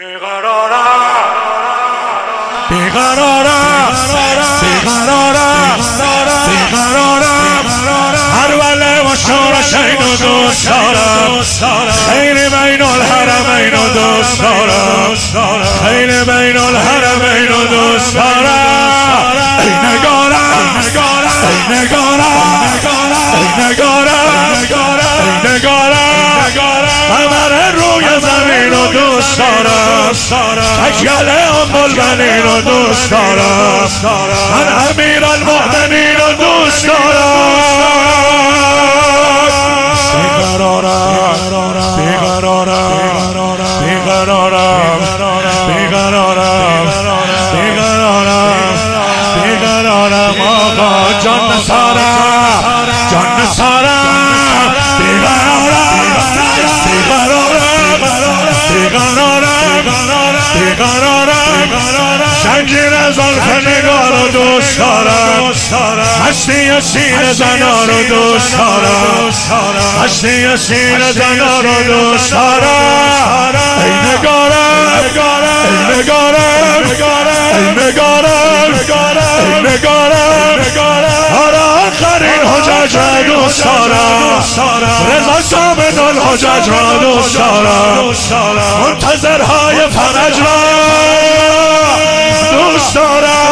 هر وله و شورشین و دوست دارم، خیلی بین الحرمین و دوست دارم، خیلی بین الحرمین و دوست دارم. ای نگارم، ای نگارم، ای نگارم، ای نگارم، قمر روی زمین و دوست دارم، تکیله بلبنین و دوست دارم، من امیر المؤمنین و دوست دارم. بیقرارم، بیقرارم، بیقرارم، بیقرارم، بیقرارم، بیقرارم. آقا جان نثارم، جان نثارم، بیقرارم، بیقرارم، بیقرارم. شنجیر زلف نگار رو دوست دارم، هستی سینه زنا رو دوست دارم، هستی سینه زنا رو دوست دارم. ای نگارم، ای نگارم، ای نگارم، ای نگارم. آره آخرین حجج را دوست دارم، رضا ثابت الحجج را دوست دارم، منتظرهای فرج را دوست دارم.